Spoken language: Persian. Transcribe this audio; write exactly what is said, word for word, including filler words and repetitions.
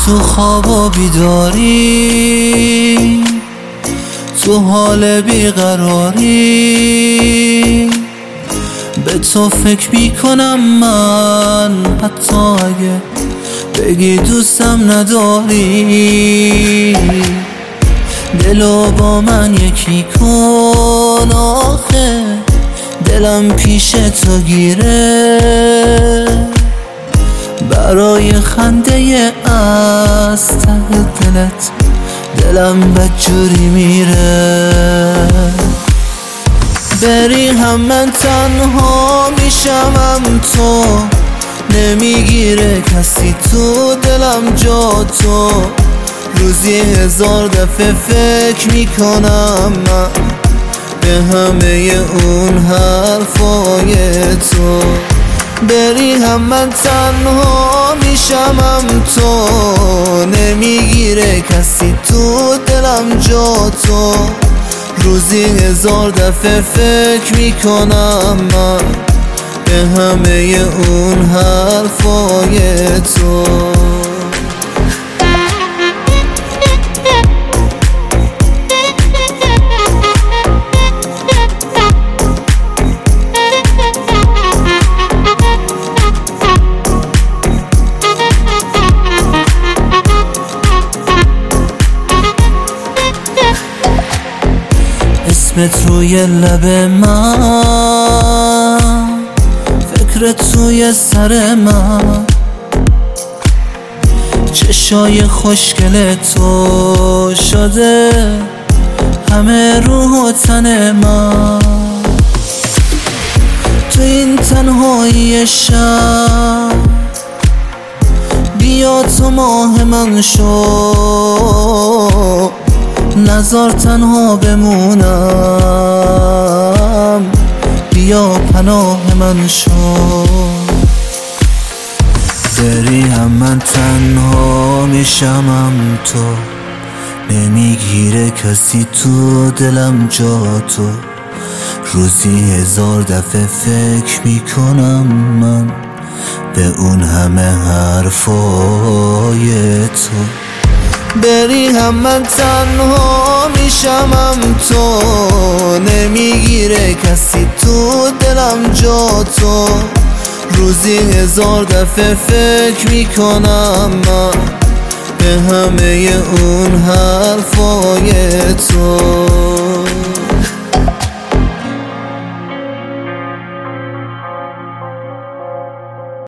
تو خواب و بیداری، تو حال بیقراری، به تو فکر میکنم من، حتی اگه بگی دوستم نداری. دلو با من یکی کن آخه، دلم پیش تو گیره، برای خنده از ته دلت دلم بدجوری میره. بری هم من تنها میشمم، تو نمیگیره کسی تو دلم جا تو. روزی هزار دفعه فکر میکنم من به همه اون حرفای تو. بری هم من تنها میشمم، تو نمیگیره کسی تو دلم جا تو. روزی هزار دفعه فکر میکنم من به همه اون حرفای تو. اسمت روی لب من، فکرت توی سر من، چشای خوشگل تو شده همه روح و تن من. تو این تنهایی شب بیا تو ماه من شو، نزار تنها بمونم، بیا پناه من شو. بری هم من تنها میشمم، تو نمیگیره کسی تو دلم جا تو. روزی هزار دفعه فکر میکنم من به اون همه حرفای تو. بری هم من تنها میشمم، تو نمیگیره کسی تو دلم جا تو. روزی هزار دفعه فکر میکنم من به همه اون حرفای تو.